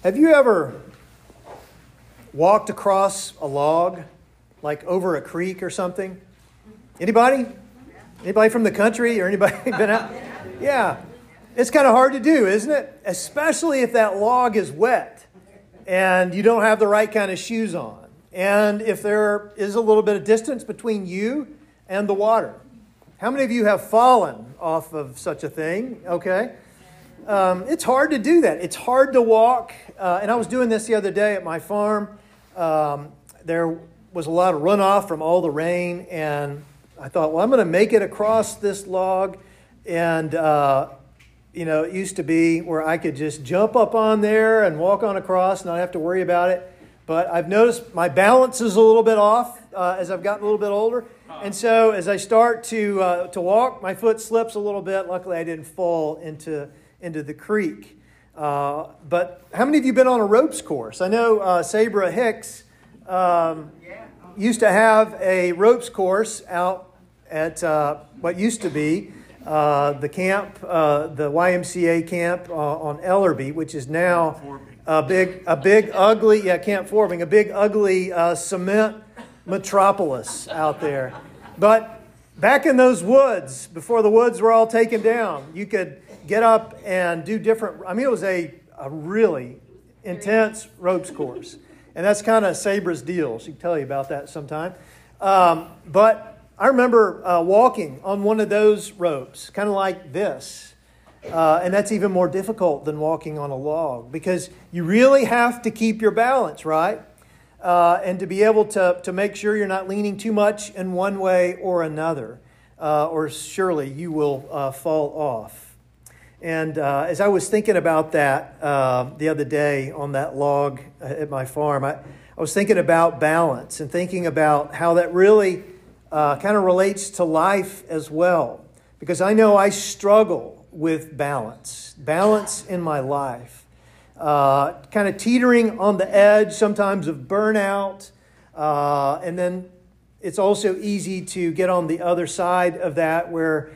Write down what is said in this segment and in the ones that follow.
Have you ever walked across a log, like over a creek or something? Anybody? Anybody from the country or anybody been out? Yeah. It's kind of hard to do, isn't it? Especially if that log is wet and you don't have the right kind of shoes on. And if there is a little bit of distance between you and the water. How many of you have fallen off of such a thing? Okay. It's hard to do that. It's hard to walk. And I was doing this the other day at my farm. There was a lot of runoff from all the rain. And I thought, well, I'm going to make it across this log. And, it used to be where I could just jump up on there and walk on across and not have to worry about it. But I've noticed my balance is a little bit off as I've gotten a little bit older. And so as I start to walk, my foot slips a little bit. Luckily, I didn't fall into the creek. But how many of you have been on a ropes course? I know Sabra Hicks used to have a ropes course out at what used to be the camp, the YMCA camp on Ellerby, which is now a big ugly Camp Forbing, a big ugly cement metropolis out there. But back in those woods, before the woods were all taken down, you could get up and do different. I mean, it was a really intense ropes course. And that's kind of Sabra's deal. She can tell you about that sometime. But I remember walking on one of those ropes, kind of like this. And that's even more difficult than walking on a log because you really have to keep your balance, right? And to be able to make sure you're not leaning too much in one way or another, or surely you will fall off. And as I was thinking about that the other day on that log at my farm, I was thinking about balance and thinking about how that really kind of relates to life as well. Because I know I struggle with balance in my life. Kind of teetering on the edge sometimes of burnout. And then it's also easy to get on the other side of that where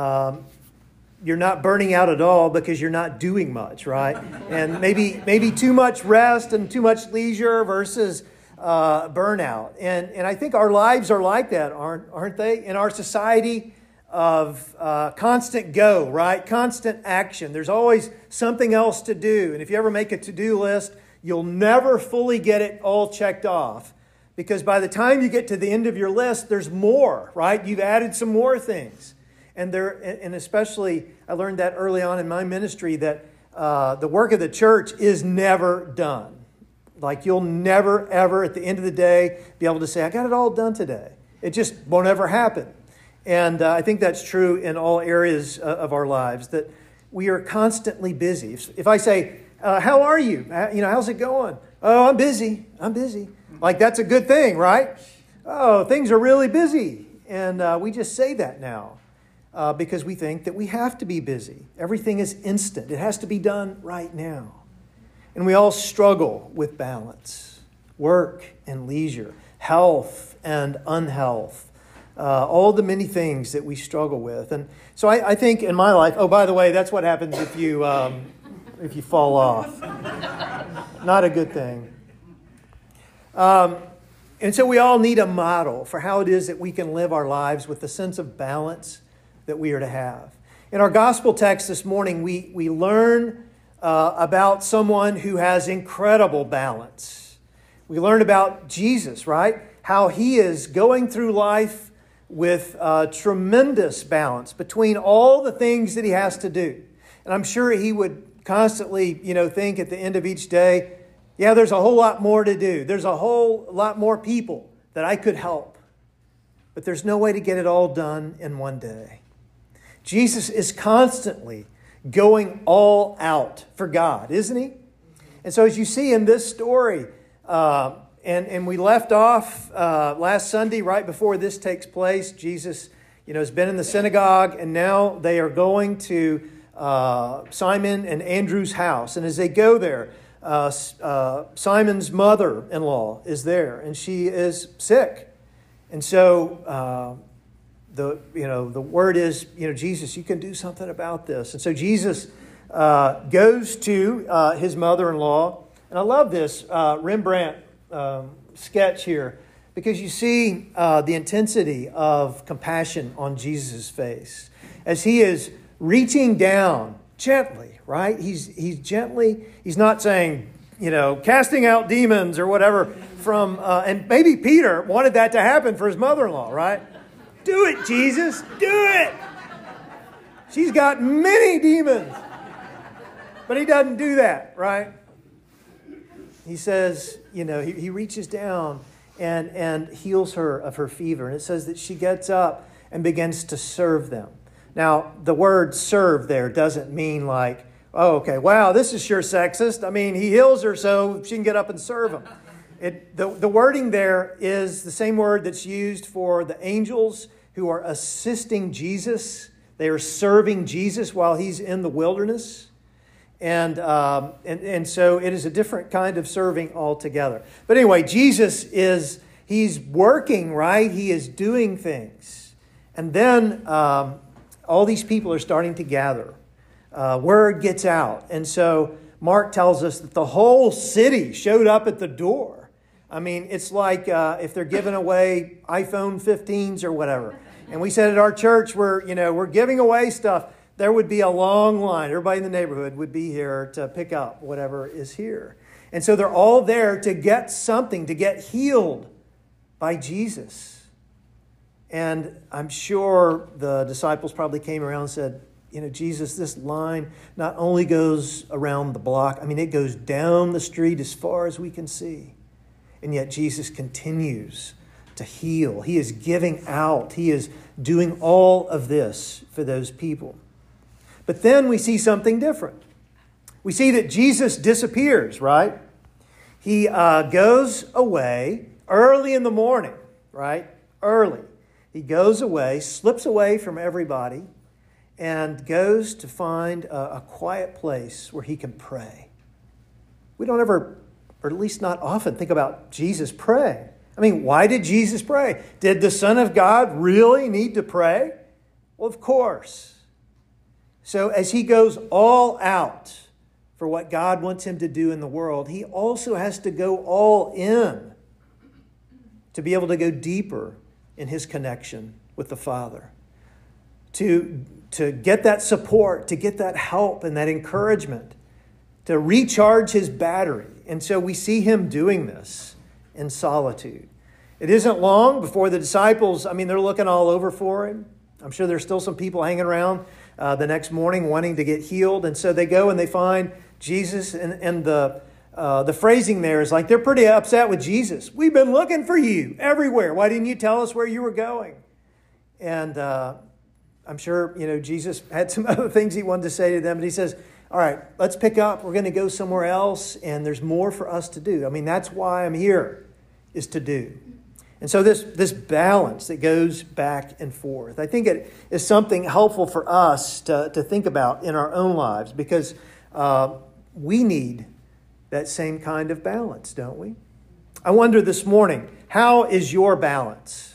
you're not burning out at all because you're not doing much, right? And maybe too much rest and too much leisure versus burnout. And I think our lives are like that, aren't they? In our society of constant go, right? Constant action. There's always something else to do. And if you ever make a to-do list, you'll never fully get it all checked off. Because by the time you get to the end of your list, there's more, right? You've added some more things. And especially, I learned that early on in my ministry that the work of the church is never done. Like you'll never, ever, at the end of the day, be able to say, I got it all done today. It just won't ever happen. And I think that's true in all areas of our lives, that we are constantly busy. If I say, how are you? How's it going? Oh, I'm busy. Like that's a good thing, right? Oh, things are really busy. And we just say that now because we think that we have to be busy. Everything is instant. It has to be done right now. And we all struggle with balance, work and leisure, health and unhealth. All the many things that we struggle with. And so I think in my life, oh, by the way, that's what happens if you fall off. Not a good thing. And so we all need a model for how it is that we can live our lives with the sense of balance that we are to have. In our gospel text this morning, we learn about someone who has incredible balance. We learn about Jesus, right? How he is going through life with tremendous balance between all the things that he has to do. And I'm sure he would constantly, think at the end of each day, yeah, there's a whole lot more to do. There's a whole lot more people that I could help. But there's no way to get it all done in one day. Jesus is constantly going all out for God, isn't he? And so as you see in this story, and we left off last Sunday, right before this takes place. Jesus, has been in the synagogue, and now they are going to Simon and Andrew's house. And as they go there, Simon's mother-in-law is there, and she is sick. And so the word is, Jesus, you can do something about this. And so Jesus goes to his mother-in-law, And I love this Rembrandt sketch here because you see the intensity of compassion on Jesus' face as he is reaching down gently, right? He's gently, he's not saying, casting out demons or whatever from, and maybe Peter wanted that to happen for his mother-in-law, right? Do it, Jesus, do it. She's got many demons. But he doesn't do that, right? He says, he reaches down and heals her of her fever. And it says that she gets up and begins to serve them. Now, the word serve there doesn't mean like, oh, okay, wow, this is sure sexist. I mean, he heals her so she can get up and serve him. The wording there is the same word that's used for the angels who are assisting Jesus. They are serving Jesus while he's in the wilderness. And so it is a different kind of serving altogether. But anyway, Jesus he's working, right? He is doing things. And then all these people are starting to gather. Word gets out. And so Mark tells us that the whole city showed up at the door. I mean, it's like if they're giving away iPhone 15s or whatever. And we said at our church, we're giving away stuff. There would be a long line. Everybody in the neighborhood would be here to pick up whatever is here. And so they're all there to get something, to get healed by Jesus. And I'm sure the disciples probably came around and said, Jesus, this line not only goes around the block, it goes down the street as far as we can see. And yet Jesus continues to heal. He is giving out. He is doing all of this for those people. But then we see something different. We see that Jesus disappears, right? He goes away early in the morning, right? Early. He goes away, slips away from everybody, and goes to find a quiet place where he can pray. We don't ever, or at least not often, think about Jesus praying. Why did Jesus pray? Did the Son of God really need to pray? Well, of course. So as he goes all out for what God wants him to do in the world, he also has to go all in to be able to go deeper in his connection with the Father. To get that support, to get that help and that encouragement, to recharge his battery. And so we see him doing this in solitude. It isn't long before the disciples, they're looking all over for him. I'm sure there's still some people hanging around the next morning wanting to get healed. And so they go and they find Jesus. And the phrasing there is like they're pretty upset with Jesus. We've been looking for you everywhere. Why didn't you tell us where you were going? And I'm sure, Jesus had some other things he wanted to say to them. But he says, all right, let's pick up. We're going to go somewhere else. And there's more for us to do. That's why I'm here, is to do. And so this balance that goes back and forth, I think it is something helpful for us to think about in our own lives because we need that same kind of balance, don't we? I wonder this morning, how is your balance?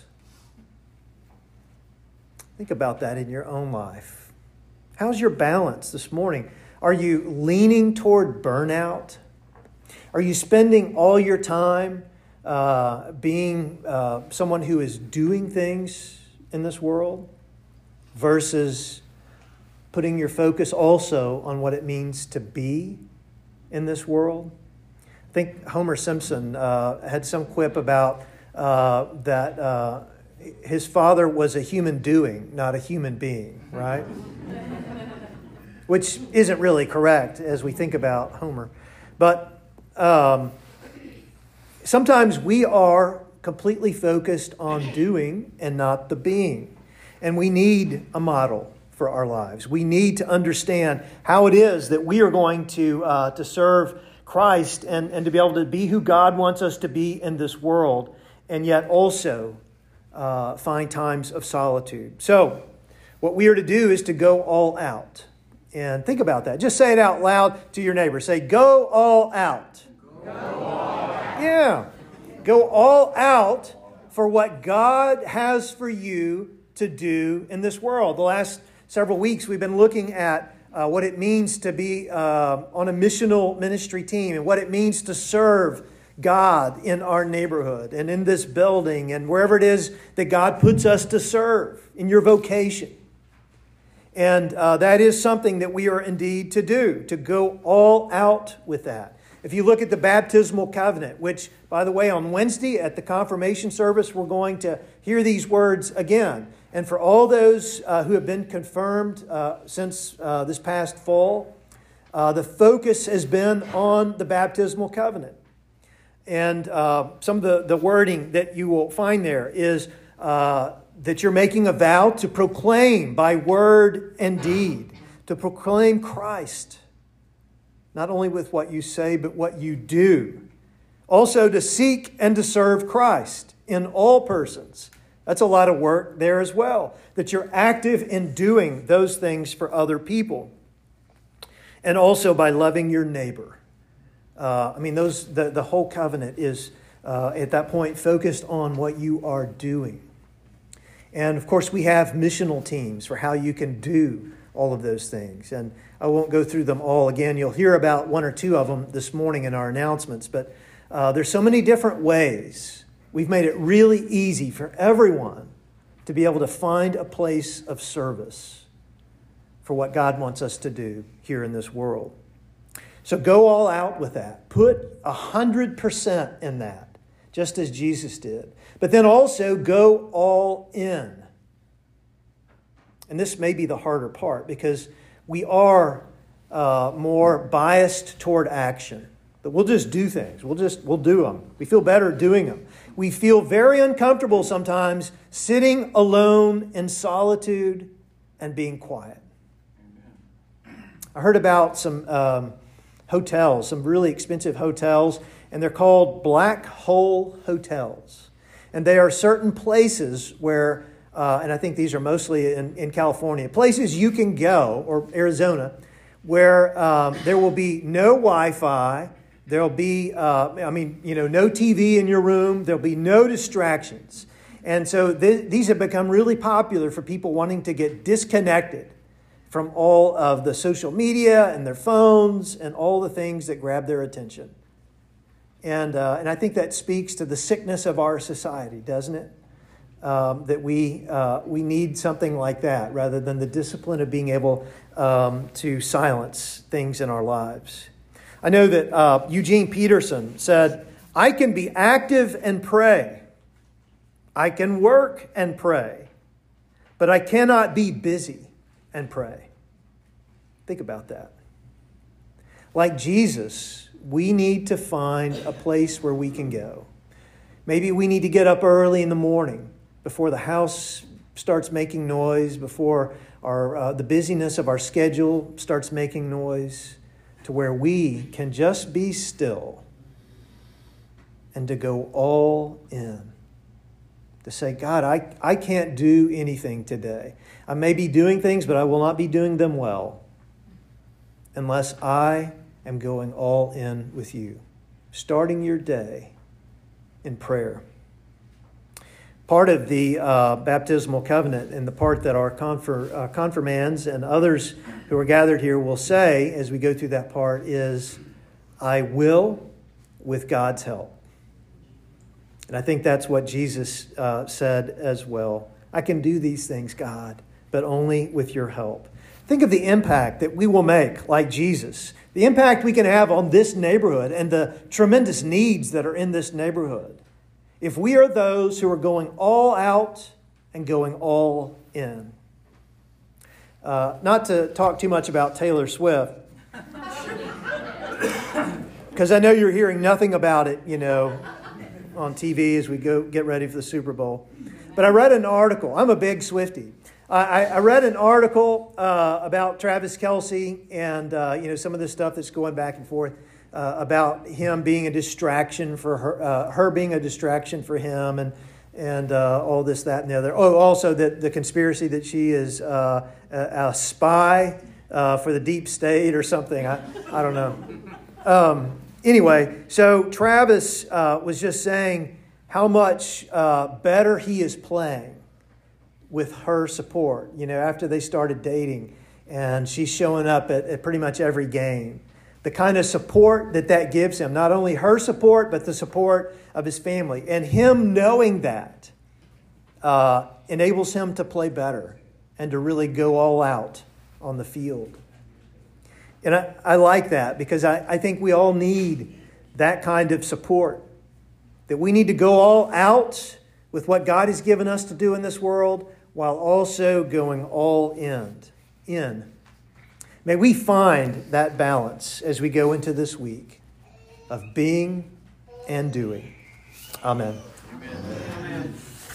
Think about that in your own life. How's your balance this morning? Are you leaning toward burnout? Are you spending all your time being someone who is doing things in this world versus putting your focus also on what it means to be in this world? I think Homer Simpson had some quip about that his father was a human doing, not a human being, right? Which isn't really correct as we think about Homer. But sometimes we are completely focused on doing and not the being. And we need a model for our lives. We need to understand how it is that we are going to serve Christ and to be able to be who God wants us to be in this world, and yet also find times of solitude. So what we are to do is to go all out. And think about that. Just say it out loud to your neighbor. Say, go all out. Go all out. Yeah. Go all out for what God has for you to do in this world. The last several weeks we've been looking at what it means to be on a missional ministry team, and what it means to serve God in our neighborhood and in this building and wherever it is that God puts us to serve in your vocation. And that is something that we are indeed to do, to go all out with that. If you look at the baptismal covenant, which, by the way, on Wednesday at the confirmation service, we're going to hear these words again. And for all those who have been confirmed since this past fall, the focus has been on the baptismal covenant. And some of the wording that you will find there is that you're making a vow to proclaim by word and deed, to proclaim Christ, not only with what you say, but what you do. Also to seek and to serve Christ in all persons. That's a lot of work there as well, that you're active in doing those things for other people. And also by loving your neighbor. The whole covenant is, at that point, focused on what you are doing. And, of course, we have missional teams for how you can do all of those things. And I won't go through them all again. You'll hear about one or two of them this morning in our announcements. But there's so many different ways. We've made it really easy for everyone to be able to find a place of service for what God wants us to do here in this world. So go all out with that. Put 100% in that, just as Jesus did. But then also go all in. And this may be the harder part because we are more biased toward action. But we'll just do things. We'll do them. We feel better doing them. We feel very uncomfortable sometimes sitting alone in solitude and being quiet. I heard about some hotels, some really expensive hotels, and they're called black hole hotels. And they are certain places where, and I think these are mostly in California, places you can go, or Arizona, where there will be no Wi-Fi, there'll be, no TV in your room, there'll be no distractions. And so these have become really popular for people wanting to get disconnected from all of the social media and their phones and all the things that grab their attention. And I think that speaks to the sickness of our society, doesn't it? That we need something like that rather than the discipline of being able to silence things in our lives. I know that Eugene Peterson said, "I can be active and pray. I can work and pray, but I cannot be busy and pray." Think about that. Like Jesus, we need to find a place where we can go. Maybe we need to get up early in the morning before the house starts making noise, before the busyness of our schedule starts making noise, to where we can just be still and to go all in. To say, God, I can't do anything today. I may be doing things, but I will not be doing them well unless I am going all in with you. Starting your day in prayer. Part of the baptismal covenant, and the part that our confirmands and others who are gathered here will say as we go through that part is, I will with God's help. And I think that's what Jesus said as well. I can do these things, God, but only with your help. Think of the impact that we will make like Jesus. The impact we can have on this neighborhood and the tremendous needs that are in this neighborhood. If we are those who are going all out and going all in. Not to talk too much about Taylor Swift, because I know you're hearing nothing about it, on TV as we get ready for the Super Bowl. But I read an article. I'm a big Swiftie. I read an article about Travis Kelce and some of the stuff that's going back and forth about him being a distraction for her being a distraction for him, and all this, that, and the other. Oh, also the conspiracy that she is a spy for the deep state or something. I don't know. Anyway, so Travis was just saying how much better he is playing with her support, after they started dating. and she's showing up at pretty much every game. The kind of support that gives him, not only her support, but the support of his family. And him knowing that enables him to play better and to really go all out on the field. And I like that because I think we all need that kind of support. That we need to go all out with what God has given us to do in this world while also going all in. May we find that balance as we go into this week of being and doing. Amen. Amen.